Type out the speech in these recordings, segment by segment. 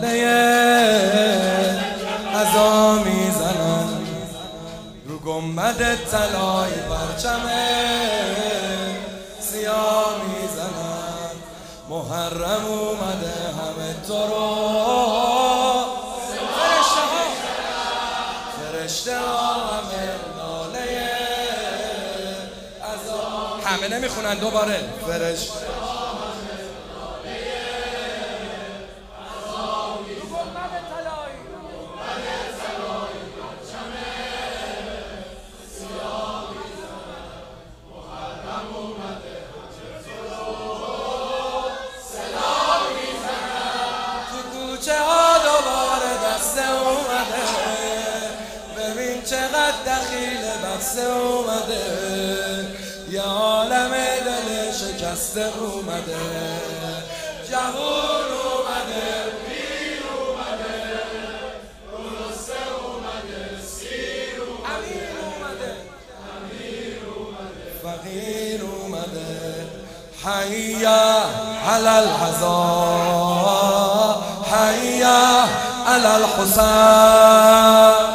ناله عزا میزنن رو گنبد طلای پرچم سیاه میزنن. محرم اومده همه تو رو فرشته ها همه ناله عزا. همه نمیخونن دوباره. فرشته چقدر دخیل بسته اومده، یه عالم دل شکسته اومده، جهون اومده، پیر اومده، درسته اومده، سیر اومده، امیر اومده، فقیر اومده. حیا علی الحزا، حیا علی الحسین،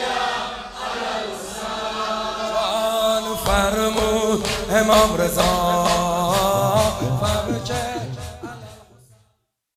فرمود امام رضا